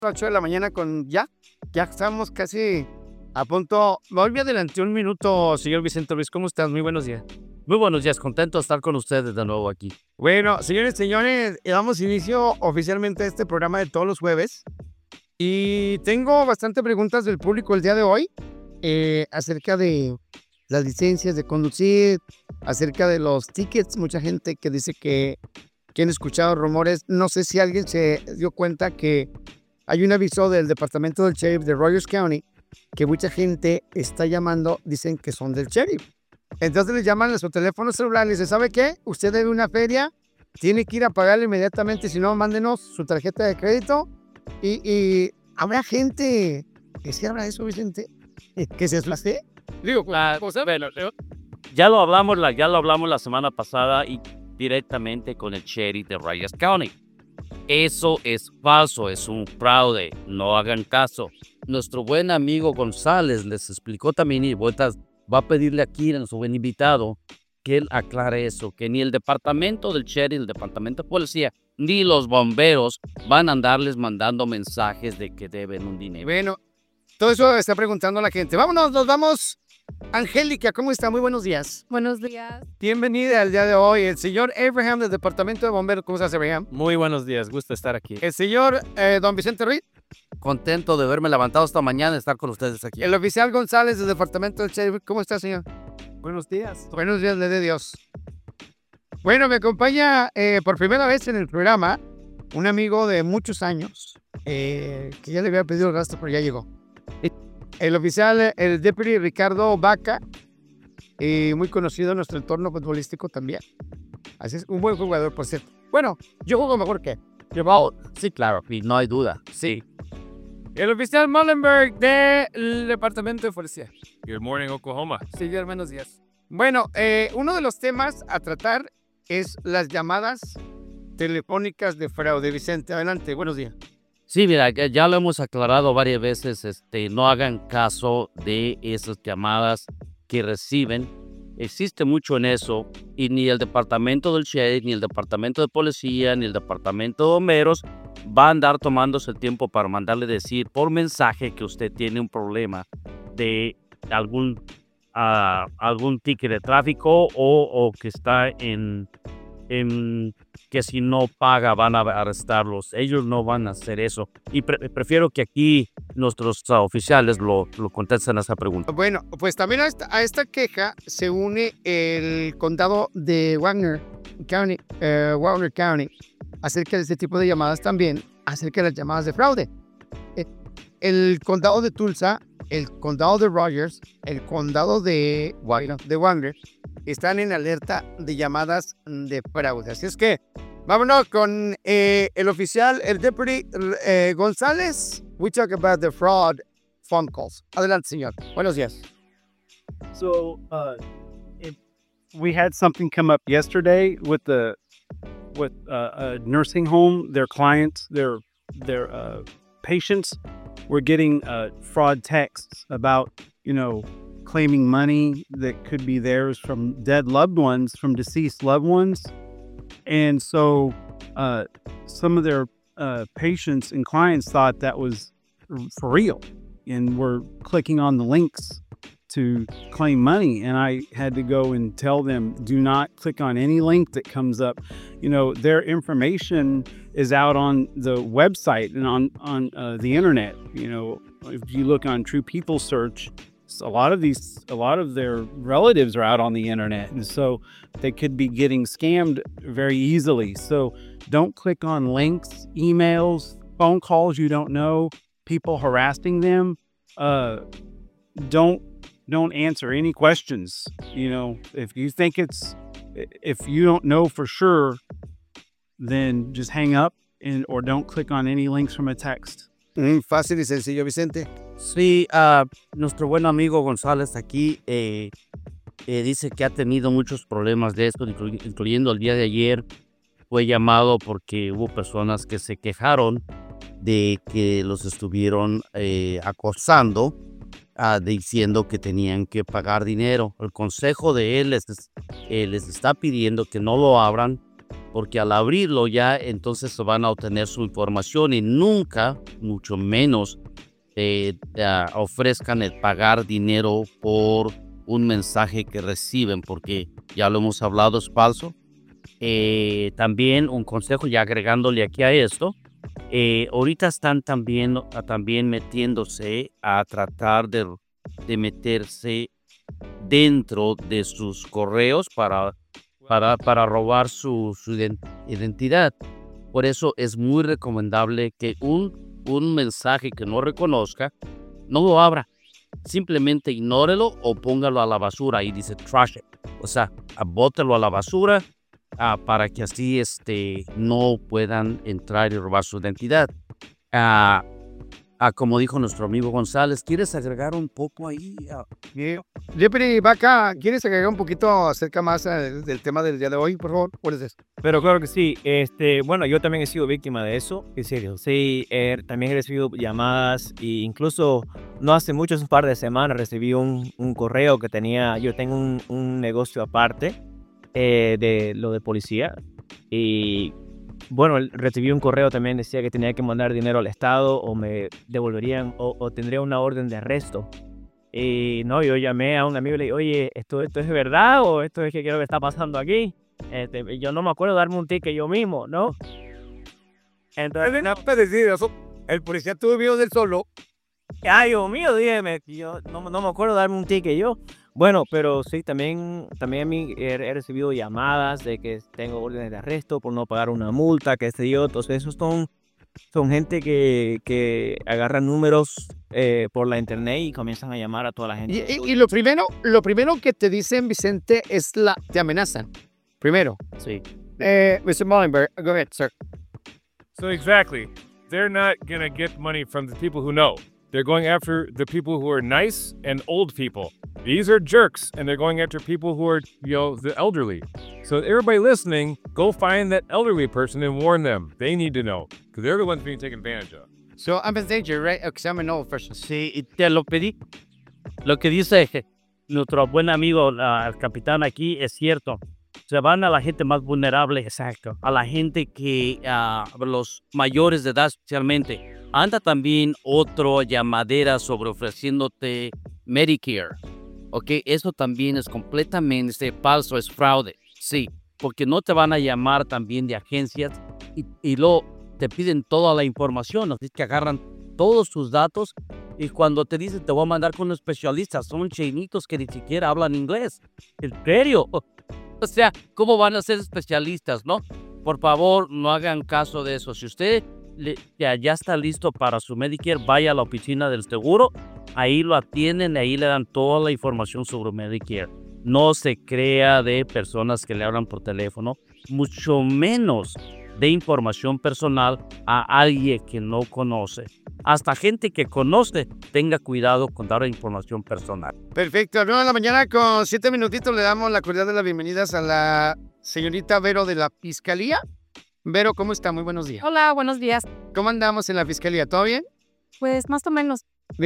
8 de la mañana ya estamos casi a punto. Me adelanté un minuto, señor Vicente Ruiz. ¿Cómo estás? Muy buenos días. Muy buenos días, contento de estar con ustedes de nuevo aquí. Bueno, señores, damos inicio oficialmente a este programa de todos los jueves. Y tengo bastante preguntas del público el día de hoy acerca de las licencias de conducir, acerca de los tickets. Mucha gente que dice que han escuchado rumores. No sé si alguien se dio cuenta que hay un aviso del departamento del sheriff de Rogers County que mucha gente está llamando, dicen que son del sheriff. Entonces les llaman a su teléfono celular y les dicen, ¿sabe qué? Usted debe una feria, tiene que ir a pagarle inmediatamente, si no, mándenos su tarjeta de crédito. Y habrá gente que sí habla de eso, Vicente, que se desplace. Digo, bueno, ya lo hablamos la semana pasada y directamente con el sheriff de Rogers County. Eso es falso, es un fraude, no hagan caso. Nuestro buen amigo González les explicó también y vueltas va a pedirle aquí a nuestro buen invitado que él aclare eso, que ni el departamento del sheriff, el departamento de policía, ni los bomberos van a andarles mandando mensajes de que deben un dinero. Bueno, todo eso está preguntando la gente. Vámonos, nos vamos. Angélica, ¿cómo está? Muy buenos días. Buenos días. Bienvenida al día de hoy. El señor Abraham del Departamento de Bomberos. ¿Cómo estás, Abraham? Muy buenos días, gusto estar aquí. El señor don Vicente Ruiz. Contento de haberme levantado esta mañana y estar con ustedes aquí. El oficial González del Departamento del Sheriff. ¿Cómo está, señor? Buenos días. Buenos días, le dé Dios. Bueno, me acompaña por primera vez en el programa un amigo de muchos años que ya le había pedido el gasto, pero ya llegó. El oficial, el deputy Ricardo Vaca, muy conocido en nuestro entorno futbolístico también. Así es, un buen jugador, por cierto. Bueno, yo juego mejor que él. Sí, claro, no hay duda, sí. El oficial Mullenberg del Departamento de Policía. Good morning, Oklahoma. Sí, buenos días. Bueno, uno de los temas a tratar es las llamadas telefónicas de fraude. Vicente, adelante, buenos días. Sí, mira, ya lo hemos aclarado varias veces, no hagan caso de esas llamadas que reciben. Existe mucho en eso y ni el departamento del sheriff, ni el departamento de policía, ni el departamento de bomberos va a andar tomándose el tiempo para mandarle decir por mensaje que usted tiene un problema de algún ticket de tráfico o que está en que si no paga van a arrestarlos. Ellos no van a hacer eso. Y prefiero que aquí nuestros oficiales lo contesten a esa pregunta. Bueno, pues también a esta queja se une el condado de Wagner County, acerca de este tipo de llamadas también, acerca de las llamadas de fraude. El condado de Tulsa, el condado de Rogers, el condado de Wagner están en alerta de llamadas de fraude. Así es que vámonos con el oficial, el deputy González. We talk about the fraud phone calls. Adelante, señor. Buenos días. So, we had something come up yesterday with a nursing home. Their clients, their patients were getting fraud texts about, claiming money that could be theirs from dead loved ones, from deceased loved ones. And so some of their patients and clients thought that was for real and were clicking on the links to claim money. And I had to go and tell them, do not click on any link that comes up. Their information is out on the website and on the internet. If you look on True People Search, a lot of their relatives are out on the internet, and so they could be getting scammed very easily. So don't click on links, emails, phone calls you don't know, people harassing them. Don't answer any questions. If you don't know for sure, then just hang up or don't click on any links from a text. Fácil y sencillo, Vicente. Sí, nuestro buen amigo González aquí dice que ha tenido muchos problemas de esto, incluyendo el día de ayer. Fue llamado porque hubo personas que se quejaron de que los estuvieron acosando, diciendo que tenían que pagar dinero. El consejo de él les está pidiendo que no lo abran porque al abrirlo ya entonces van a obtener su información y nunca, mucho menos, ofrezcan el pagar dinero por un mensaje que reciben, porque ya lo hemos hablado, es falso. También un consejo, ya agregándole aquí a esto, ahorita están también metiéndose a tratar de meterse dentro de sus correos para robar su identidad. Por eso es muy recomendable que un mensaje que no reconozca, no lo abra. Simplemente ignórelo o póngalo a la basura y dice trash it. O sea, bótelo a la basura para que así no puedan entrar y robar su identidad. Como dijo nuestro amigo González, ¿quieres agregar un poco ahí? Jeffrey Vaca, ¿quieres agregar un poquito acerca más del tema del día de hoy, por favor? ¿Cuál es eso? Pero claro que sí. Bueno, yo también he sido víctima de eso. En serio, sí, también he recibido llamadas e incluso no hace mucho, hace un par de semanas, recibí un correo que yo tengo un negocio aparte de lo de policía y bueno, recibí un correo también, decía que tenía que mandar dinero al Estado o me devolverían o tendría una orden de arresto. Y no, yo llamé a un amigo y le dije, oye, ¿esto es verdad o esto es que creo que está pasando aquí? Yo no me acuerdo darme un ticket yo mismo, ¿no? Entonces, No te decir eso. El policía tuvo miedo del solo. ay, Dios mío, dígame, yo no me acuerdo darme un ticket yo. Bueno, pero sí, también a mí he recibido llamadas de que tengo órdenes de arresto por no pagar una multa, qué sé yo. Entonces, esos son gente que agarra números por la internet y comienzan a llamar a toda la gente. Y lo primero que te dicen, Vicente, es te amenazan. Primero. Sí. Mr. Mollenberg, go ahead, sir. So exactly, they're not going to get money from the people who know. They're going after the people who are nice and old people. These are jerks, and they're going after people who are, the elderly. So everybody listening, go find that elderly person and warn them. They need to know, because they're the ones being taken advantage of. So I'm in danger, right? Because I'm an old person. Sí, y te lo pedí. Lo que dice nuestro buen amigo, el capitán aquí, es cierto. Se van a la gente más vulnerable. Exacto. A la gente que, los mayores de edad especialmente. Anda también otro llamadera sobre ofreciéndote Medicare. Ok, eso también es completamente falso, es fraude. Sí, porque no te van a llamar también de agencias y luego te piden toda la información. Así que agarran todos tus datos y cuando te dicen te voy a mandar con un especialista, son chinitos que ni siquiera hablan inglés. ¿En serio? O sea, ¿cómo van a ser especialistas, no? Por favor, no hagan caso de eso. Si usted ya está listo para su Medicare, vaya a la oficina del seguro, ahí lo atienden, ahí le dan toda la información sobre Medicare. No se crea de personas que le hablan por teléfono, mucho menos de información personal a alguien que no conoce. Hasta gente que conoce, tenga cuidado con dar información personal. Perfecto, 9 de la mañana con 7 minutitos le damos la cordial de las bienvenidas a la señorita Vero de la Fiscalía. Vero, ¿cómo está? Muy buenos días. Hola, buenos días. ¿Cómo andamos en la Fiscalía? ¿Todo bien? Pues más o menos.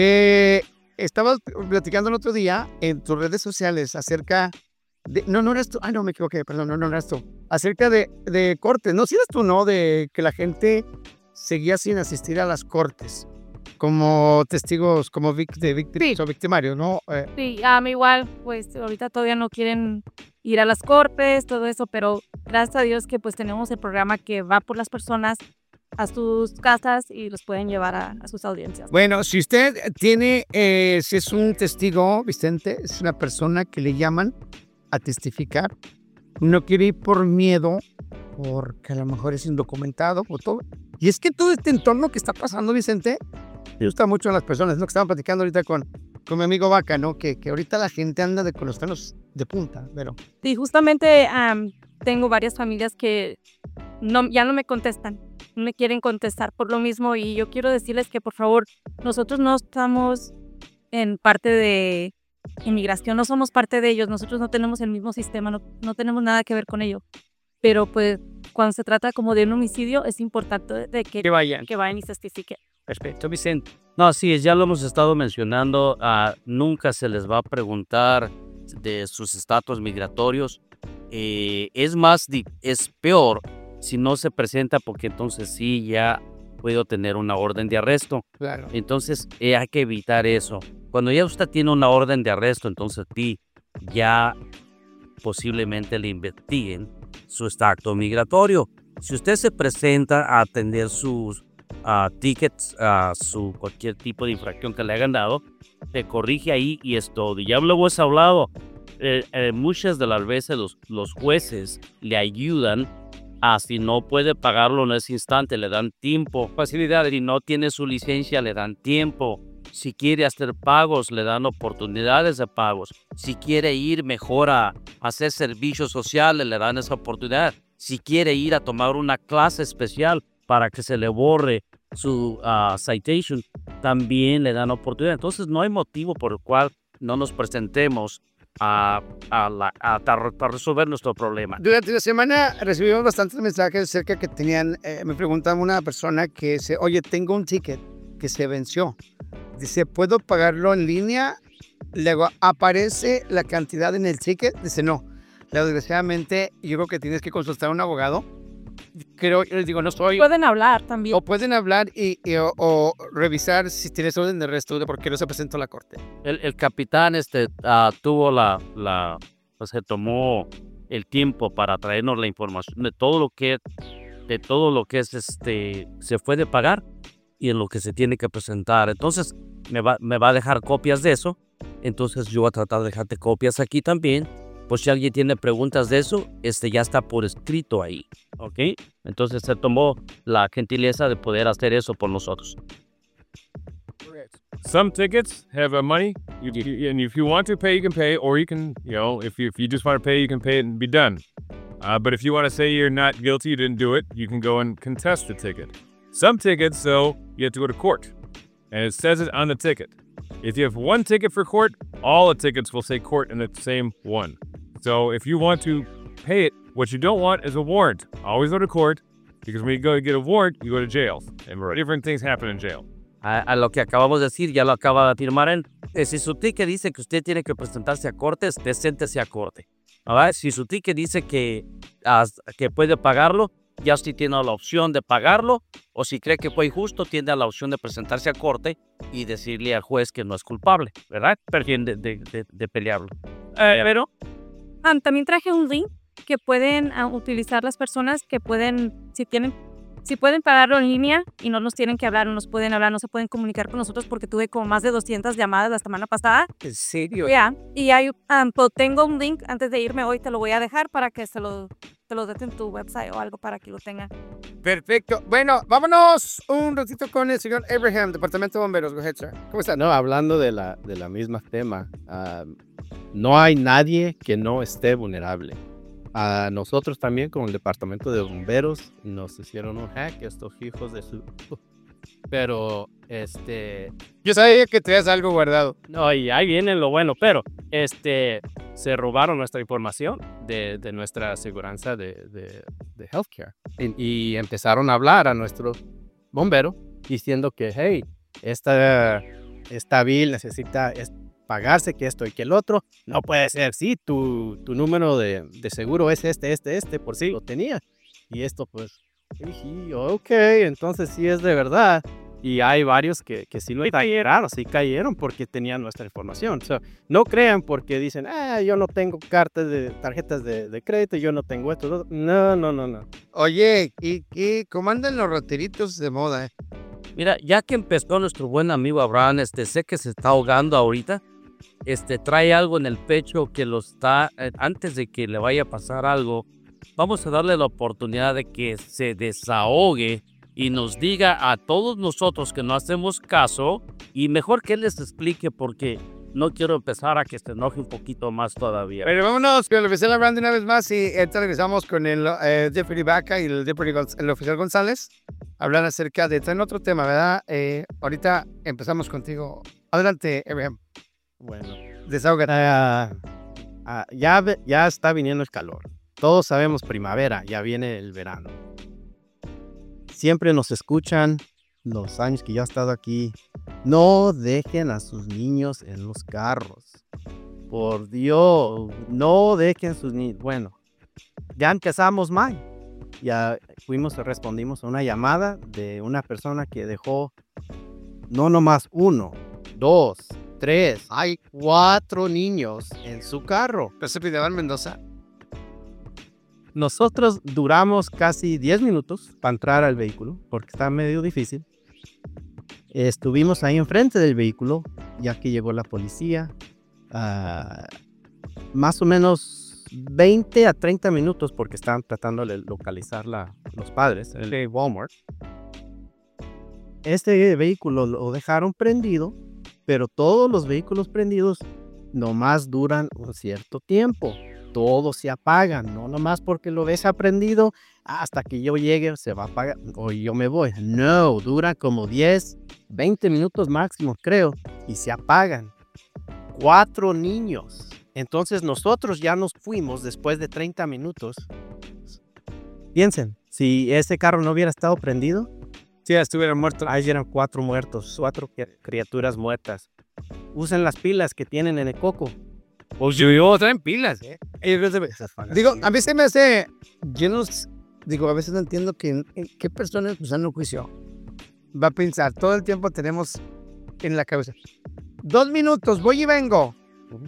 Estabas platicando el otro día en tus redes sociales acerca de... No eras tú. No, me equivoqué. Perdón, no eras tú. Acerca de cortes. No, si eras tú, ¿no? De que la gente seguía sin asistir a las cortes como testigos, como víctimas o victimarios, ¿no? Sí, igual, pues ahorita todavía no quieren ir a las cortes, todo eso, pero gracias a Dios que pues tenemos el programa que va por las personas a sus casas y los pueden llevar a sus audiencias. Bueno, si usted tiene, si es un testigo, Vicente, es una persona que le llaman a testificar, no quiere ir por miedo, porque a lo mejor es indocumentado o todo. Y es que todo este entorno que está pasando, Vicente, me gusta mucho a las personas, lo que estaba platicando ahorita con mi amigo Vaca, ¿no? Que ahorita la gente anda con los frenos de punta, pero... Sí, justamente tengo varias familias que ya no me contestan, no me quieren contestar por lo mismo y yo quiero decirles que por favor, nosotros no estamos en parte de inmigración, no somos parte de ellos, nosotros no tenemos el mismo sistema, no tenemos nada que ver con ello, pero pues cuando se trata como de un homicidio es importante de que vayan y se testifiquen. Perfecto, Vicente. No, sí, ya lo hemos estado mencionando. Nunca se les va a preguntar de sus estatus migratorios. es peor si no se presenta, porque entonces sí ya puedo tener una orden de arresto. Claro. Entonces hay que evitar eso. Cuando ya usted tiene una orden de arresto, entonces sí, ya posiblemente le investiguen su acto migratorio. Si usted se presenta a atender sus tickets, cualquier tipo de infracción que le hayan dado, se corrige ahí y es todo. Y ya luego has hablado, muchas de las veces los jueces le ayudan a, si no puede pagarlo en ese instante, le dan tiempo, facilidad. Si no tiene su licencia, le dan tiempo. Si quiere hacer pagos, le dan oportunidades de pagos. Si quiere ir mejor a hacer servicios sociales, le dan esa oportunidad. Si quiere ir a tomar una clase especial para que se le borre su citation, también le dan oportunidad. Entonces no hay motivo por el cual no nos presentemos para resolver nuestro problema. Durante la semana recibimos bastantes mensajes acerca que tenían, me preguntaba una persona que dice, oye, tengo un ticket que se venció. Dice, ¿puedo pagarlo en línea? Luego aparece la cantidad en el ticket. Dice, no. Luego, desgraciadamente, yo creo que tienes que consultar a un abogado. Yo les digo, no soy... Pueden hablar también. O pueden hablar o revisar si tienes orden de arresto de por qué no se presentó a la corte. El capitán tuvo se tomó el tiempo para traernos la información de todo lo que es se puede pagar y en lo que se tiene que presentar. Entonces me va a dejar copias de eso. Entonces yo voy a tratar de dejarte copias aquí también. Pues si alguien tiene preguntas de eso, ya está por escrito ahí, ¿ok? Entonces se tomó la gentileza de poder hacer eso por nosotros. Some tickets have money, and if you want to pay, you can pay, or you can, if you just want to pay, you can pay it and be done. But if you want to say you're not guilty, you didn't do it, you can go and contest the ticket. Some tickets, though, you have to go to court, and it says it on the ticket. If you have one ticket for court, all the tickets will say court in the same one. So if you want to pay it, what you don't want is a warrant. Always go to court, because when you go to get a warrant, you go to jail. And different things happen in jail. A lo que acabamos de decir, ya lo acaba de afirmar él. Si su ticket dice que usted tiene que presentarse a corte, preséntese a corte. ¿Verdad? Si su ticket dice que puede pagarlo, ya usted tiene la opción de pagarlo, o si cree que fue injusto, tiene la opción de presentarse a corte y decirle al juez que no es culpable, ¿verdad? De pelearlo. Pero también traje un link que pueden utilizar las personas que pueden, si pueden pagarlo en línea y no nos tienen que hablar, no nos pueden hablar, no se pueden comunicar con nosotros porque tuve como más de 200 llamadas la semana pasada. ¿En serio? Ya, y tengo un link, antes de irme hoy te lo voy a dejar para que te lo des en tu website o algo para que lo tengan. Perfecto. Bueno, vámonos un ratito con el señor Abraham, Departamento de Bomberos. Go ahead, sir. ¿Cómo está? No, hablando de la misma tema, no hay nadie que no esté vulnerable. A nosotros también, con el Departamento de Bomberos, nos hicieron un hack, estos hijos de su... Pero, Yo sabía que tenías algo guardado. No, y ahí viene lo bueno, pero, se robaron nuestra información de nuestra aseguranza de healthcare. Y empezaron a hablar a nuestro bombero diciendo que, hey, esta bill necesita pagarse, que esto y que el otro. No puede ser, sí, tu número de seguro es por sí lo tenía. Y esto, pues, dije, ok, entonces sí es de verdad. Y hay varios que sí lo cayeron, sí cayeron porque tenían nuestra información. So, no crean porque dicen, yo no tengo tarjetas de crédito, yo no tengo esto. No. Oye, ¿y cómo andan los rateritos de moda? Mira, ya que empezó nuestro buen amigo Abraham, sé que se está ahogando ahorita. Trae algo en el pecho que lo está, antes de que le vaya a pasar algo, vamos a darle la oportunidad de que se desahogue y nos diga a todos nosotros que no hacemos caso, y mejor que él les explique porque no quiero empezar a que se enoje un poquito más todavía. Pero vámonos con el oficial Abraham de una vez más y regresamos con el Deputy Baca y el oficial González. Hablan acerca de otro tema, ¿verdad? Ahorita empezamos contigo. Adelante, Abraham. Bueno, Desahógate. ya está viniendo el calor. Todos sabemos primavera, ya viene el verano. Siempre nos escuchan los años que yo he estado aquí. No dejen a sus niños en los carros. Por Dios, no dejen sus niños. Bueno, ya empezamos mal. Ya respondimos a una llamada de una persona que dejó no nomás 1, 2, 3, hay 4 niños en su carro. ¿Pero pidió en Mendoza? Nosotros duramos casi 10 minutos para entrar al vehículo, porque está medio difícil. Estuvimos ahí enfrente del vehículo, ya que llegó la policía. Más o menos 20 a 30 minutos, porque estaban tratando de localizar los padres, el Walmart. Este vehículo lo dejaron prendido, pero todos los vehículos prendidos nomás duran un cierto tiempo. Todos se apagan, no nomás porque lo ves prendido, hasta que yo llegue se va a apagar o yo me voy. No, dura como 10, 20 minutos máximo, creo, y se apagan. 4 niños. Entonces nosotros ya nos fuimos después de 30 minutos. Piensen, si ese carro no hubiera estado prendido, Sí, ya estuvieron muertos. ahí eran 4 muertos, 4 criaturas muertas. Usen las pilas que tienen en el coco. Pues yo traen pilas, ¿eh? Digo, a mí se me hace, a veces no entiendo qué personas pues, en un juicio va a pensar. Todo el tiempo tenemos en la cabeza 2 minutos, voy y vengo.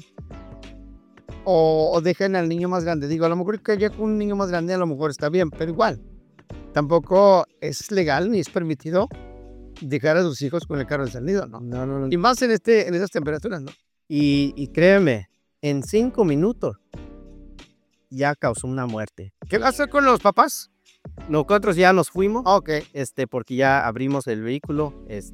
O dejen al niño más grande. Digo, a lo mejor que ya con un niño más grande a lo mejor está bien, pero igual, tampoco es legal ni es permitido dejar a sus hijos con el carro encendido, ¿no? No. Y más en esas temperaturas, ¿no? Y créeme, en 5 minutos ya causó una muerte. ¿Qué va a hacer con los papás? Nosotros ya nos fuimos, Ok. porque ya abrimos el vehículo,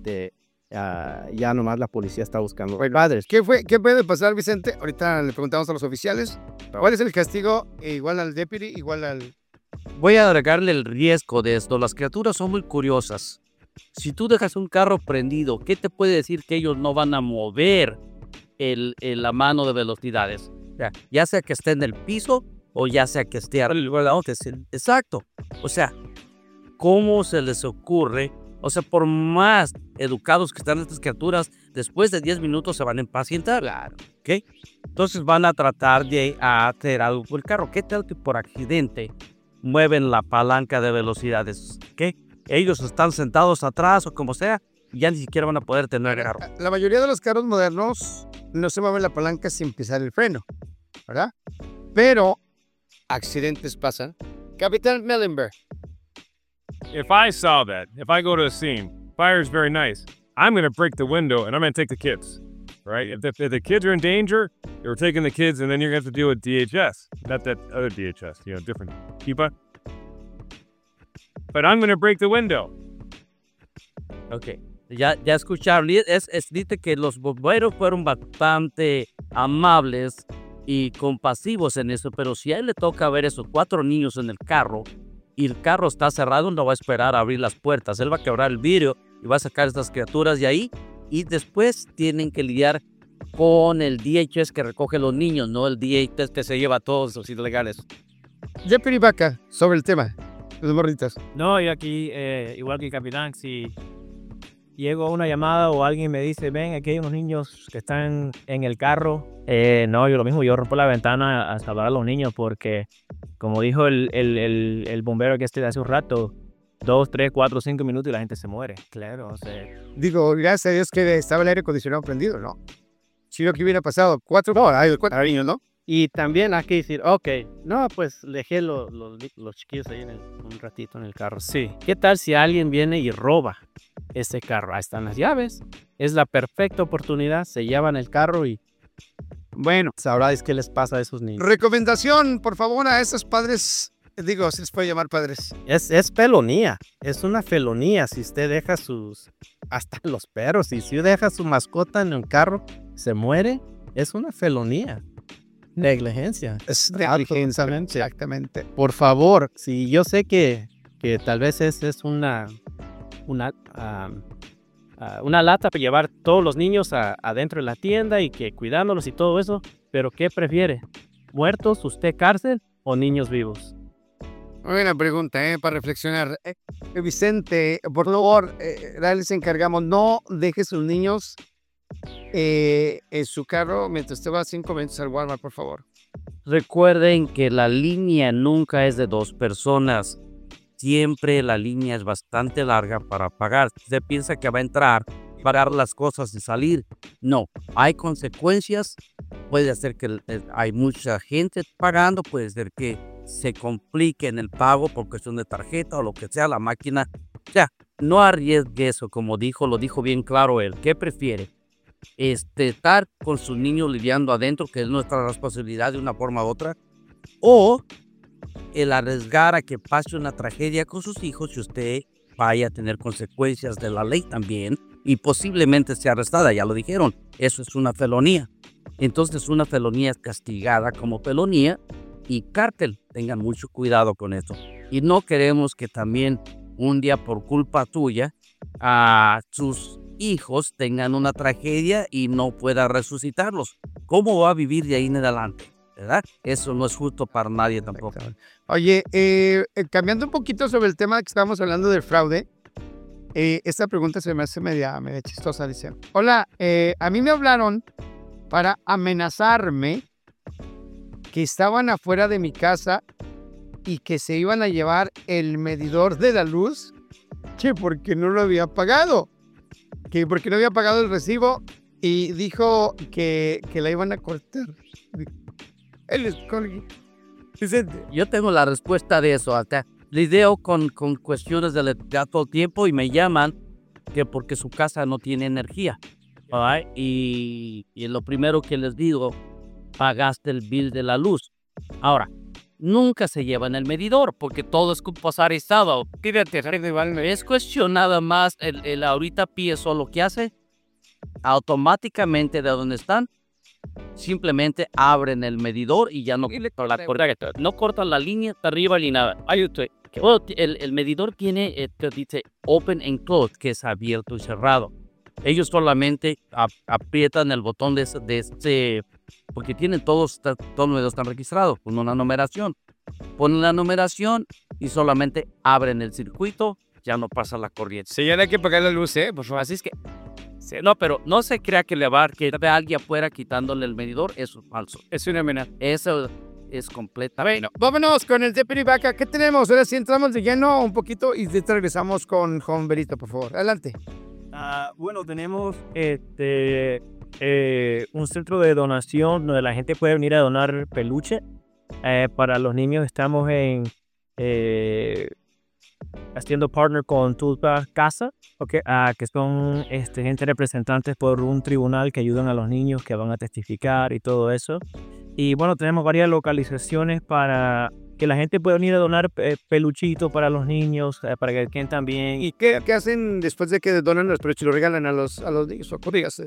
ya nomás la policía está buscando padres. ¿Qué puede pasar, Vicente? Ahorita le preguntamos a los oficiales. ¿Cuál es el castigo? Igual al deputy, igual al... Voy a agregarle el riesgo de esto. Las criaturas son muy curiosas. Si tú dejas un carro prendido, ¿qué te puede decir que ellos no van a mover la mano de velocidades? Ya sea que esté en el piso o ya sea que esté arriba. Exacto. O sea, ¿cómo se les ocurre? O sea, por más educados que están estas criaturas, después de 10 minutos se van a impacientar. Claro. ¿Ok? Entonces van a tratar de hacer algo con el carro. ¿Qué tal que por accidente mueven la palanca de velocidades? ¿Ok? Ellos están sentados atrás o como sea, y ya ni siquiera van a poder tener el carro. La mayoría de los carros modernos no se mueve la palanca sin pisar el freno, ¿verdad? Pero accidentes pasan. Capitán Mellenberg. If I saw that, if I go to a scene, fire's very nice, I'm going to break the window and I'm going to take the kids, right? If the kids are in danger, you're taking the kids and then you're going to have to deal with DHS. Not that other DHS, different HIPAA. But I'm going to break the window. Ok, ya escucharon. Dice que los bomberos fueron bastante amables y compasivos en eso, pero si a él le toca ver esos 4 niños en el carro y el carro está cerrado, no va a esperar a abrir las puertas. Él va a quebrar el vidrio y va a sacar estas criaturas de ahí, y después tienen que lidiar con el DHS que recoge a los niños, no el DHS que se lleva a todos los ilegales. Jeffrey Vaca, sobre el tema, los morritas. No, yo aquí, igual que el capitán, si llego a una llamada o alguien me dice, ven, aquí hay unos niños que están en el carro, no, yo lo mismo, yo rompo la ventana a salvar a los niños porque, como dijo el bombero que hace un rato, 2, 3, 4, 5 minutos y la gente se muere. Claro, o sea. Digo, gracias a Dios que estaba el aire acondicionado prendido, ¿no? Si lo que hubiera pasado, 4 niños, ¿no? Y también hay que decir, ok, no, pues dejé los chiquillos ahí un ratito en el carro. Sí. ¿Qué tal si alguien viene y roba ese carro? Ahí están las llaves. Es la perfecta oportunidad. Se llevan el carro y, bueno, sabrás qué les pasa a esos niños. Recomendación, por favor, a esos padres. Digo, se les puede llamar padres. Es felonía. Es una felonía si usted deja hasta los perros. Y si usted deja su mascota en un carro, se muere. Es una felonía. Negligencia. Es negligencia, exactamente. Por favor, si yo sé que tal vez es una lata para llevar todos los niños adentro de la tienda y que cuidándolos y todo eso, pero ¿qué prefiere? ¿Muertos, usted cárcel o niños vivos? Buena pregunta, para reflexionar. Vicente, por favor, les encargamos, no deje sus niños en su carro mientras usted va 5 minutos al Walmart, por favor. Recuerden que la línea nunca es de 2 personas. Siempre la línea es bastante larga para pagar. Usted piensa que va a entrar, pagar las cosas y salir. No, hay consecuencias. Puede ser que hay mucha gente pagando, puede ser que se complique en el pago por cuestión de tarjeta o lo que sea, la máquina. O sea, no arriesgue eso, como lo dijo bien claro él. ¿Qué prefiere? Estar con sus niños lidiando adentro, que es nuestra responsabilidad de una forma u otra, o el arriesgar a que pase una tragedia con sus hijos y usted vaya a tener consecuencias de la ley también y posiblemente sea arrestada. Ya lo dijeron, eso es una felonía. Entonces una felonía es castigada como felonía y cárcel. Tengan mucho cuidado con esto. Y no queremos que también un día por culpa tuya a sus hijos tengan una tragedia y no pueda resucitarlos. ¿Cómo va a vivir de ahí en adelante? ¿Verdad? Eso no es justo para nadie tampoco. Oye, cambiando un poquito sobre el tema que estábamos hablando del fraude, esta pregunta se me hace media chistosa. Dice, hola, a mí me hablaron para amenazarme que estaban afuera de mi casa y que se iban a llevar el medidor de la luz, que porque no lo había pagado, que porque no había pagado el recibo y dijo que la iban a cortar. Él es Vicente. Yo tengo la respuesta de eso. Hasta lidio con cuestiones de electricidad todo el tiempo y me llaman que porque su casa no tiene energía. ¿Right? Y lo primero que les digo, pagaste el bill de la luz. Ahora, nunca se llevan el medidor porque todo es computarizado. Es cuestión nada más, el ahorita PSO lo que hace, automáticamente de donde están, simplemente abren el medidor y ya no cortan la línea hasta arriba ni nada. El medidor tiene, dice open and close, que es abierto y cerrado. Ellos solamente aprietan el botón de este, porque tienen todos los medios están registrados con una numeración. Ponen la numeración y solamente abren el circuito, ya no pasa la corriente. Señor, hay que pagar la luz, por favor. Así es que, no, pero no se crea que le va a que alguien afuera quitándole el medidor, eso es falso. Es una amenaza. Eso es completamente. Bueno, vámonos con el Deputy Vaca. ¿Qué tenemos? Ahora sí entramos de lleno un poquito y regresamos con Juan Berito, por favor. Adelante. Bueno, tenemos un centro de donación donde la gente puede venir a donar peluche. Para los niños estamos haciendo partner con Tulpa Casa, que son gente representantes por un tribunal que ayudan a los niños que van a testificar y todo eso. Y bueno, tenemos varias localizaciones para que la gente pueda venir a donar peluchitos para los niños, para que queden también. ¿Y qué hacen después de que donan los peluches? ¿Lo regalan a los niños? ¿O dígase?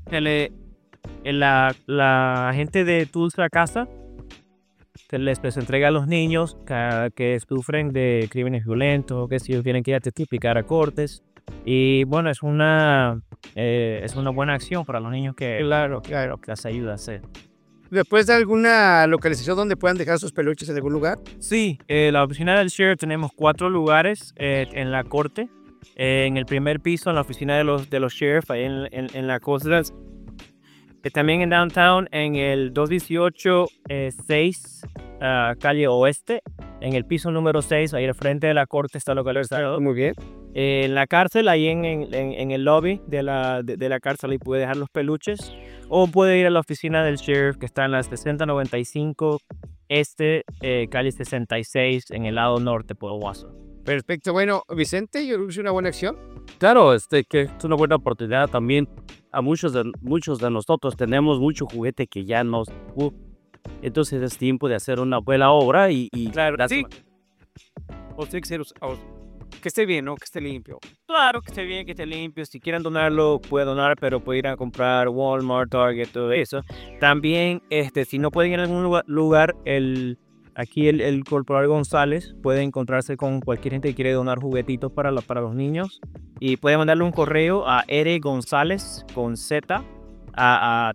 La gente de Tulsa Casa les entrega a los niños que sufren de crímenes violentos, que si tienen que ir a testificar a cortes. Y bueno, es una buena acción para los niños que las ayuda a hacer. ¿Después de alguna localización donde puedan dejar sus peluches en algún lugar? Sí, la oficina del sheriff tenemos 4 lugares en la corte. En el primer piso, en la oficina de los sheriff, ahí en la costa. También en downtown, en el 218 6 calle oeste, en el piso número 6, ahí al frente de la corte está localizado. Muy bien. En la cárcel, ahí en el lobby de la cárcel, ahí puede dejar los peluches. O puede ir a la oficina del sheriff, que está en la 6095 calle 66, en el lado norte por Owasso. Perfecto. Bueno, Vicente, yo creo que es una buena acción. Claro, que es una buena oportunidad también. A muchos de nosotros tenemos mucho juguete que ya nos... entonces es tiempo de hacer una buena obra y claro, sí. O sea, que esté bien, ¿no? Que esté limpio. Claro, que esté bien, que esté limpio. Si quieren donarlo, puede donar, pero puede ir a comprar Walmart, Target, todo eso. También, si no pueden ir a algún lugar, aquí el Corporal González puede encontrarse con cualquier gente que quiere donar juguetitos para los niños. Y puede mandarle un correo a rgonzalez con z a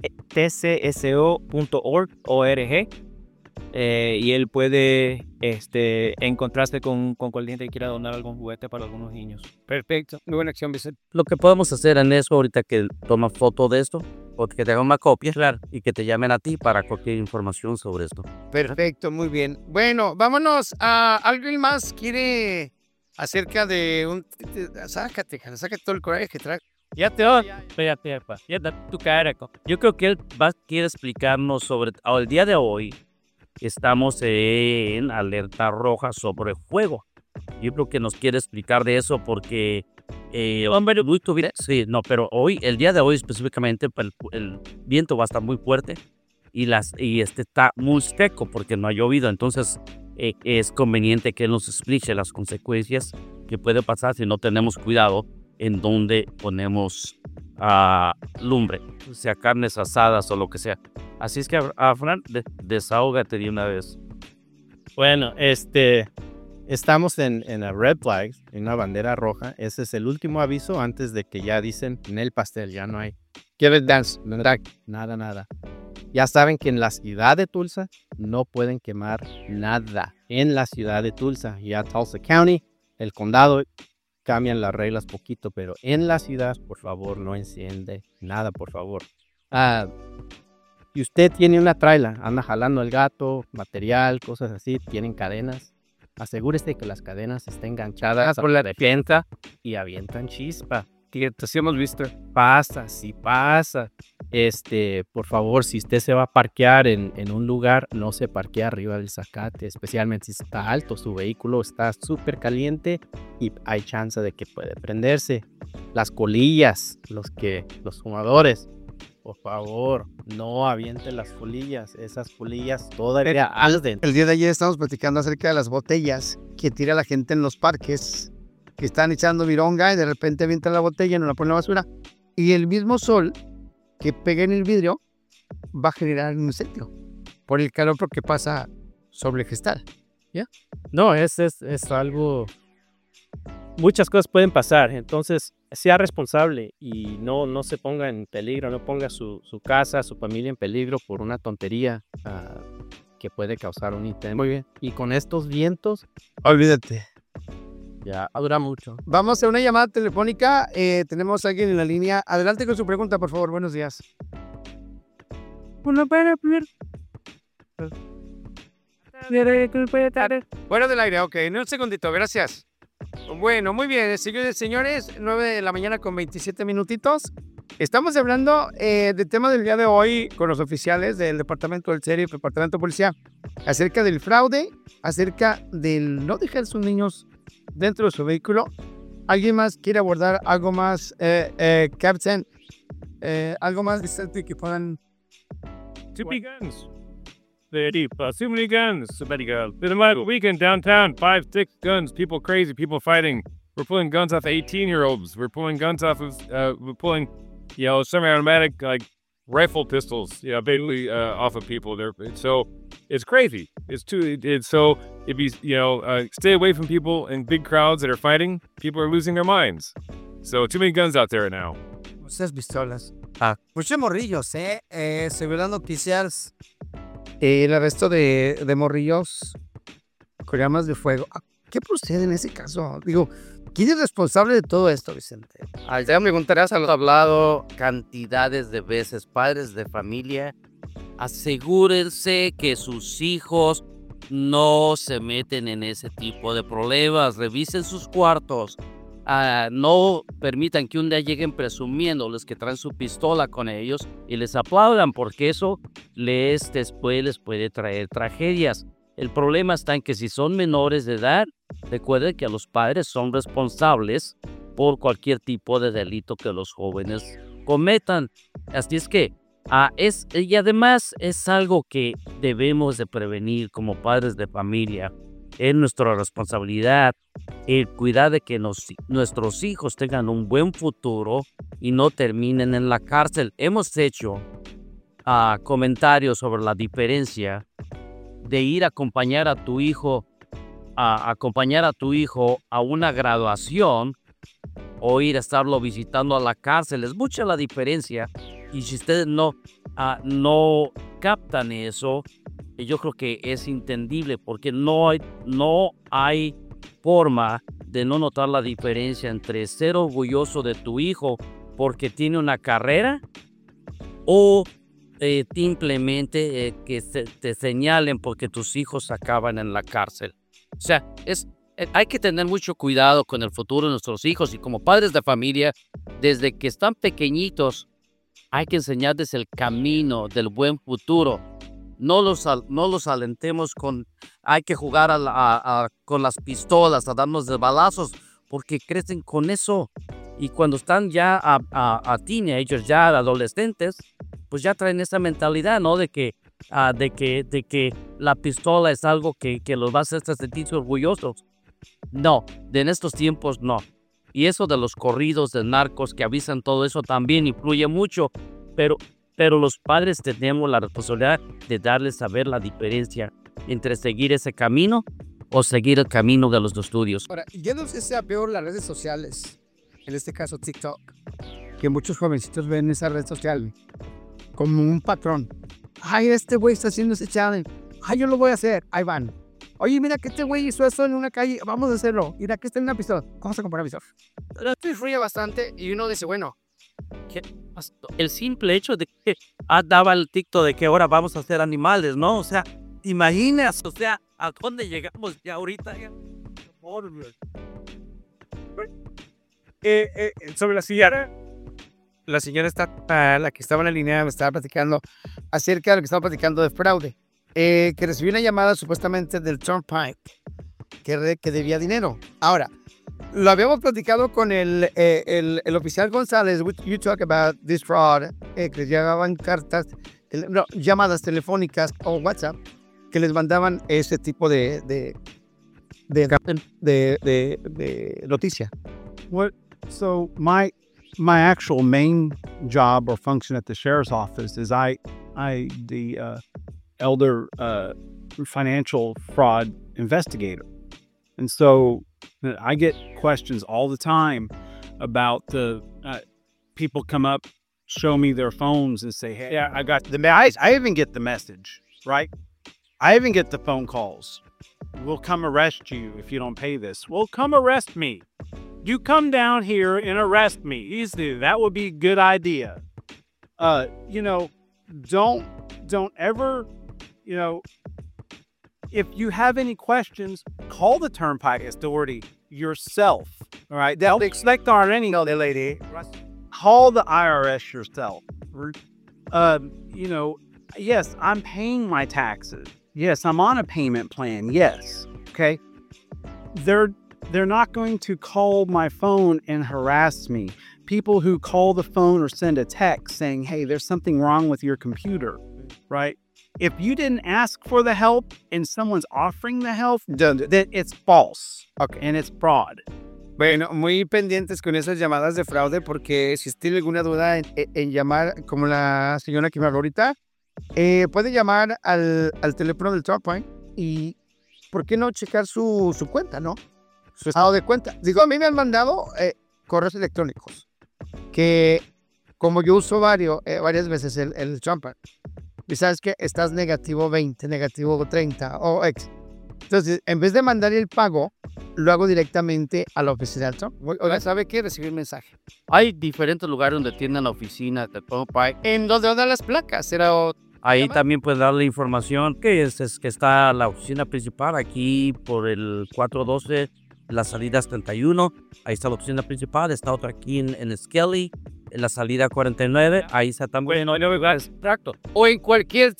tcso.org. Y él puede encontrarse con cualquier gente que quiera donar algún juguete para algunos niños. Perfecto, muy buena acción, Vicente. Lo que podemos hacer en eso, ahorita que toma foto de esto, o que te hagan una copia, claro, y que te llamen a ti para cualquier información sobre esto. Perfecto, muy bien. Bueno, vámonos a alguien más quiere acerca de un... Sácate todo el coraje que trae. Ya te espérate, ya da tu cara. Yo creo que él quiere explicarnos sobre, el día de hoy estamos en alerta roja sobre fuego. Yo creo que nos quiere explicar de eso porque sí, no, pero el día de hoy específicamente, el viento va a estar muy fuerte y está muy seco porque no ha llovido. Entonces es conveniente que él nos explique las consecuencias que puede pasar si no tenemos cuidado en donde ponemos lumbre, sea carnes asadas o lo que sea. Así es que, Fran, desahógate de una vez. Bueno, estamos en a red flag, en una bandera roja. Ese es el último aviso antes de que ya dicen en el pastel, ya no hay. Give it dance, nada. Ya saben que en la ciudad de Tulsa no pueden quemar nada. En la ciudad de Tulsa, ya Tulsa County, el condado, cambian las reglas poquito, pero en la ciudad, por favor, no enciende nada, por favor. Si usted tiene una traila, anda jalando el gato, material, cosas así, tienen cadenas, asegúrese que las cadenas estén enganchadas por la defensa y avientan chispa. Que sí hemos visto. Pasa. Por favor, si usted se va a parquear en un lugar, no se parquea arriba del zacate, especialmente si está alto, su vehículo está súper caliente y hay chance de que puede prenderse. Las colillas, los fumadores, por favor, no avienten las colillas, esas colillas todavía arden. El día de ayer estamos platicando acerca de las botellas que tira la gente en los parques, que están echando vironga y de repente avientan la botella y no la ponen en la basura. Y el mismo sol que pega en el vidrio va a generar un incendio por el calor porque pasa sobre el cristal. ¿Ya? No, es algo... Muchas cosas pueden pasar, entonces sea responsable y no se ponga en peligro, no ponga su casa, su familia en peligro por una tontería que puede causar un incendio. Muy bien. Y con estos vientos, Olvídate. ya dura mucho. Vamos a una llamada telefónica. Tenemos a alguien en la línea. Adelante con su pregunta, por favor. Buenos días. Fuera del aire, ok. En un segundito, gracias. Bueno, muy bien. Señores, 9 de la mañana con 27 minutitos. Estamos hablando del tema del día de hoy con los oficiales del Departamento del Sheriff, Departamento de Policía, acerca del fraude, acerca del no dejar a sus niños dentro de su vehículo. ¿Alguien más quiere abordar algo más, Captain? Algo más decente que puedan... Too many guns. Too many guns. In my weekend downtown, 5, 6 guns. People crazy. People fighting. We're pulling guns off 18-year-olds. We're pulling guns off of. We're pulling, semi-automatic rifle pistols. Basically off of people. So it's crazy. So if you stay away from people in big crowds that are fighting, people are losing their minds. So too many guns out there now. Muchas pistolas. Muchos morrillos, se vio las noticias. El arresto de morrillos con armas de fuego. ¿Qué procede en ese caso? Digo, ¿quién es responsable de todo esto, Vicente? Ya me contarás, hemos hablado cantidades de veces, padres de familia, asegúrense que sus hijos no se meten en ese tipo de problemas, revisen sus cuartos, no permitan que un día lleguen presumiéndoles que traen su pistola con ellos y les aplaudan porque eso después les puede traer tragedias. El problema está en que si son menores de edad, recuerden que los padres son responsables por cualquier tipo de delito que los jóvenes cometan. Así es que, y además es algo que debemos de prevenir como padres de familia. Es nuestra responsabilidad el cuidar de que nuestros hijos tengan un buen futuro y no terminen en la cárcel. Hemos hecho comentarios sobre la diferencia de ir a acompañar a tu hijo a una graduación o ir a estarlo visitando a la cárcel. Es mucha la diferencia y si ustedes no captan eso, yo creo que es entendible porque no hay forma de no notar la diferencia entre ser orgulloso de tu hijo porque tiene una carrera o simplemente que te señalen porque tus hijos acaban en la cárcel. O sea, hay que tener mucho cuidado con el futuro de nuestros hijos y como padres de familia, desde que están pequeñitos, hay que enseñarles el camino del buen futuro. No los alentemos hay que jugar con las pistolas, a darnos de balazos, porque crecen con eso. Y cuando están ya a teenagers, ya adolescentes, pues ya traen esa mentalidad, ¿no? De que la pistola es algo que los va a hacer sentirse orgullosos. No, en estos tiempos no. Y eso de los corridos de narcos que avisan todo eso también influye mucho, pero los padres tenemos la responsabilidad de darles saber la diferencia entre seguir ese camino o seguir el camino de los estudios. Ahora, yo no sé si sea peor las redes sociales, en este caso TikTok, que muchos jovencitos ven esa red social como un patrón. Ay, este güey está haciendo ese challenge. Ay, yo lo voy a hacer. Ahí van. Oye, mira que este güey hizo eso en una calle. Vamos a hacerlo. Mira que está en una pistola. Vamos a comprar visor. Pero esto influye bastante y uno dice, bueno, el simple hecho de que daba el TikTok de que ahora vamos a ser animales, ¿no? O sea, imaginas, o sea, a dónde llegamos ya ahorita. Sobre la señora la que estaba en la línea me estaba platicando acerca de lo que estaba platicando de fraude, que recibió una llamada supuestamente del Turnpike que debía dinero. Ahora, lo habíamos platicado con el oficial González. You talk about this fraud, que les llegaban cartas, llamadas telefónicas o WhatsApp que les mandaban ese tipo de noticia. So my actual main job or function at the sheriff's office is the elder financial fraud investigator. And so I get questions all the time about the people come up, show me their phones and say, hey, I got I even get the message, right? I even get the phone calls. We'll come arrest you if you don't pay this. Well, come arrest me. You come down here and arrest me. Easily, that would be a good idea. Don't ever, if you have any questions, call the Turnpike Authority yourself. All right. They'll expect on any lady. Call the IRS yourself. Yes, I'm paying my taxes. Yes, I'm on a payment plan. Yes. Okay. They're not going to call my phone and harass me. People who call the phone or send a text saying, hey, there's something wrong with your computer, right? If you didn't ask for the help and someone's offering the help, then it's false. Okay. And it's fraud. Bueno, muy pendientes con esas llamadas de fraude, porque si tiene alguna duda en llamar, como la señora que me habló ahorita, puede llamar al teléfono del Turnpike y ¿por qué no checar su cuenta, no? Su estado de cuenta. Digo, a mí me han mandado correos electrónicos que, como yo uso varias veces el Turnpike, y sabes que estás negativo 20, negativo 30 o X. Entonces, en vez de mandar el pago, lo hago directamente a la oficina del Turnpike. Oiga, ¿sabe qué? Recibí el mensaje. Hay diferentes lugares donde tienen la oficina del Turnpike. ¿En donde dan las placas? Ahí también puedes darle información que está la oficina principal aquí por el 412, la salida 31. Ahí está la oficina principal. Está otra aquí en Skelly, en la salida 49. Ahí está también. Exacto. O en cualquier...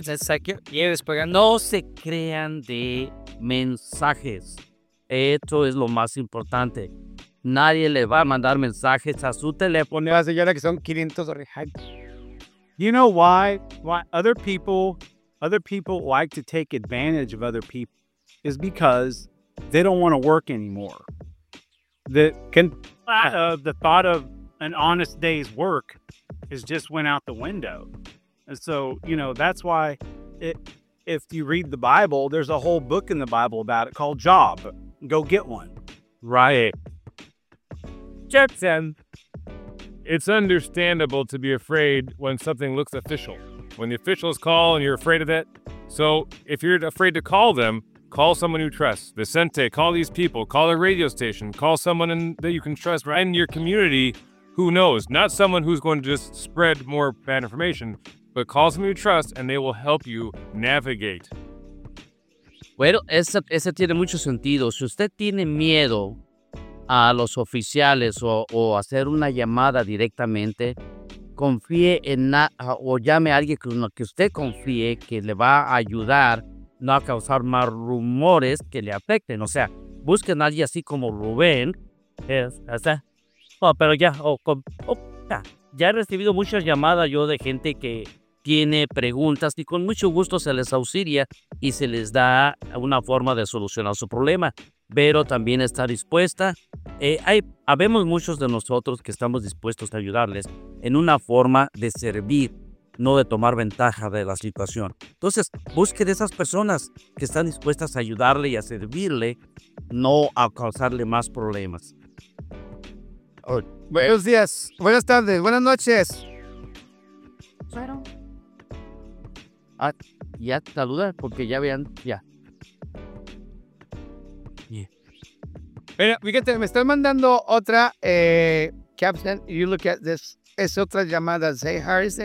No se crean de mensajes. Esto es lo más importante. Nadie le va a mandar mensajes a su teléfono. La señora que son $500. You know why other people like to take advantage of other people is because they don't want to work anymore. The thought of an honest day's work is just went out the window. And so, that's why if you read the Bible, there's a whole book in the Bible about it called Job. Go get one. Right. Jepsen. It's understandable to be afraid when something looks official. When the officials call and you're afraid of that. So if you're afraid to call them, call someone you trust. Vicente, call these people. Call a radio station. Call someone that you can trust right in your community who knows, not someone who's going to just spread more bad information, but call someone you trust and they will help you navigate. Bueno, ese tiene mucho sentido. Si usted tiene miedo a los oficiales o hacer una llamada directamente, confíe o llame a alguien que usted confíe que le va a ayudar, no a causar más rumores que le afecten. O sea, busquen a alguien así como Rubén. Pero ya he recibido muchas llamadas yo de gente que tiene preguntas y con mucho gusto se les auxilia y se les da una forma de solucionar su problema. Pero también está dispuesta. Habemos muchos de nosotros que estamos dispuestos a ayudarles en una forma de servir, no de tomar ventaja de la situación. Entonces, busque de esas personas que están dispuestas a ayudarle y a servirle, no a causarle más problemas. Buenos días, buenas tardes, buenas noches. Claro. Ya saluda porque ya vean, ya. Mira, fíjate, me están mandando otra caption. You look at this. Es otra llamada. Say Harris.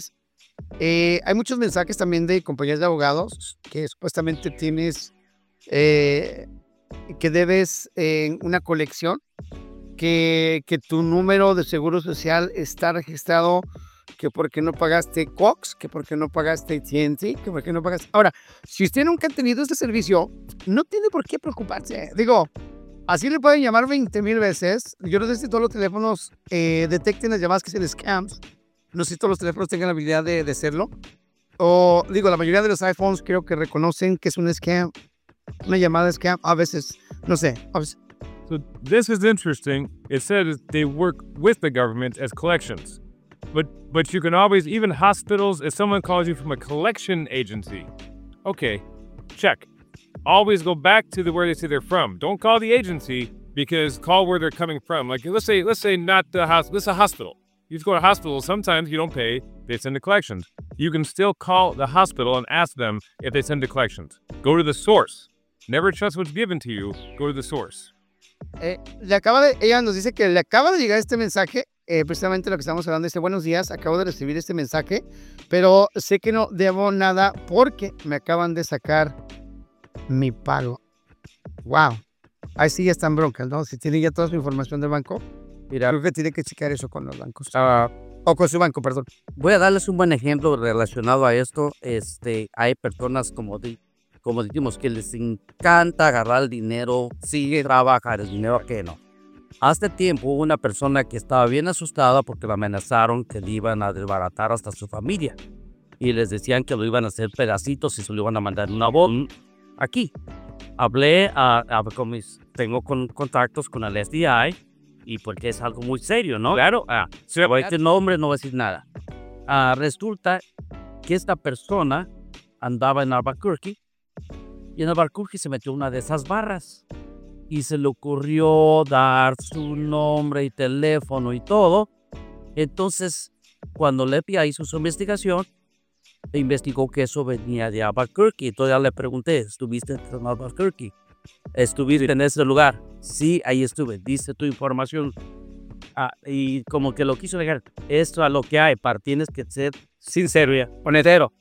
Hay muchos mensajes también de compañías de abogados que supuestamente tienes que debes una colección, que tu número de seguro social está registrado, que porque no pagaste Cox, que porque no pagaste AT&T, que porque no pagaste... Ahora, si usted nunca ha tenido este servicio, no tiene por qué preocuparse. Digo, así le pueden llamar 20,000 veces. Yo no sé si todos los teléfonos detecten las llamadas que sean scams. No sé si todos los teléfonos tengan la habilidad de hacerlo. O, digo, la mayoría de los iPhones creo que reconocen que es un scam. Una llamada scam, a veces, no sé, a veces. So this is interesting. It says they work with the government as collections. But you can always, even hospitals, if someone calls you from a collection agency, okay, check. Always go back to where they say they're from. Don't call the agency, because call where they're coming from. Like, let's say not the hospital, this is a hospital. You just go to a hospital, sometimes you don't pay, they send to collections. You can still call the hospital and ask them if they send to collections. Go to the source. Never trust what's given to you, go to the source. Ella nos dice que le acaba de llegar este mensaje, precisamente lo que estamos hablando. Dice, buenos días, acabo de recibir este mensaje, pero sé que no debo nada porque me acaban de sacar mi pago. Wow. Ahí sí ya están broncas, ¿no? Si tiene ya toda su información del banco, Mira, creo que tiene que checar eso con los bancos. O con su banco, perdón. voy a darles un buen ejemplo relacionado a esto. Hay personas como dijimos que les encanta agarrar el dinero, sigue trabajar el dinero que no. Hace tiempo hubo una persona que estaba bien asustada porque le amenazaron que le iban a desbaratar hasta su familia y les decían que lo iban a hacer pedacitos y se lo iban a mandar en una bolsa. Aquí hablé tengo contactos con el SDI y porque es algo muy serio, ¿no? Claro, voy a decir nombre, no voy a decir nada. Resulta que esta persona andaba en Albuquerque y en Albuquerque se metió una de esas barras y se le ocurrió dar su nombre y teléfono y todo. Entonces, cuando el FBI hizo su investigación, investigó que eso venía de Albuquerque. Entonces ya le pregunté, ¿estuviste en Albuquerque? ¿Estuviste en ese lugar? Sí, ahí estuve. Dice tu información. Y como que lo quiso dejar. Esto a lo que hay, tienes que ser sincero, honestero.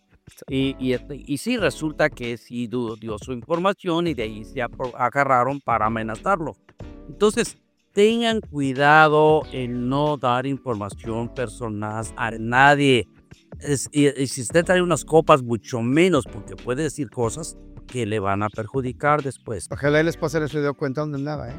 Y sí, resulta que sí dio su información y de ahí se agarraron para amenazarlo. Entonces, tengan cuidado en no dar información personal a nadie. Y si usted trae unas copas, mucho menos, porque puede decir cosas que le van a perjudicar después. Ojalá el esposo se dio cuenta dónde andaba,